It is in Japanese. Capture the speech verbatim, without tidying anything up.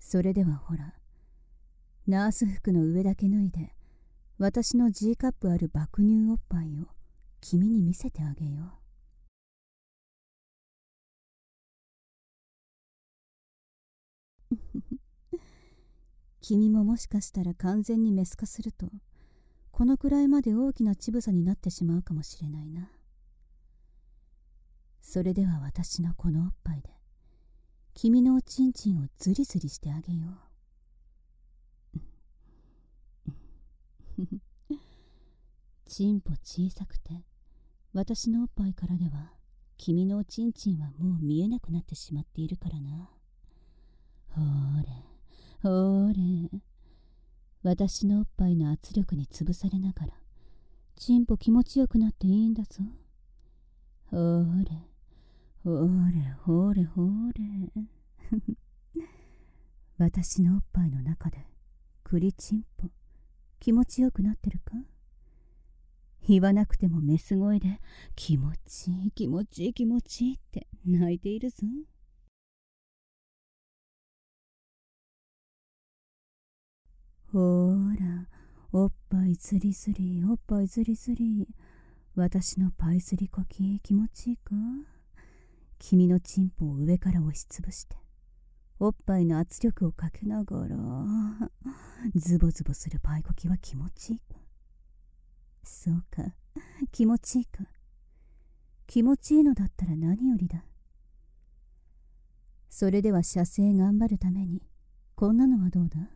それではほら、ナース服の上だけ脱いで、私の G カップある爆乳おっぱいを君に見せてあげよう。君ももしかしたら完全にメス化すると、このくらいまで大きな乳房になってしまうかもしれないな。それでは私のこのおっぱいで、君のおちんちんをズリズリしてあげよう。ちんぽ小さくて、私のおっぱいからでは、君のおちんちんはもう見えなくなってしまっているからな。ほーれ、ほーれ。私のおっぱいの圧力に潰されながら、ちんぽ気持ちよくなっていいんだぞ。ほーれ、ほーれ、ほーれ、ほーれ。私のおっぱいの中で、栗ちんぽ、気持ちよくなってるか？言わなくてもメス声で、気持ちいい、気持ちいい、気持ちいいって泣いているぞ。ほーら、おっぱいずりずり、おっぱいずりずり。私のパイズリコキ気持ちいいか？君のチンポを上から押しつぶして、おっぱいの圧力をかけながら、ズボズボするパイコキは気持ちいいか？そうか、気持ちいいか？気持ちいいのだったら何よりだ。それでは射精頑張るために、こんなのはどうだ？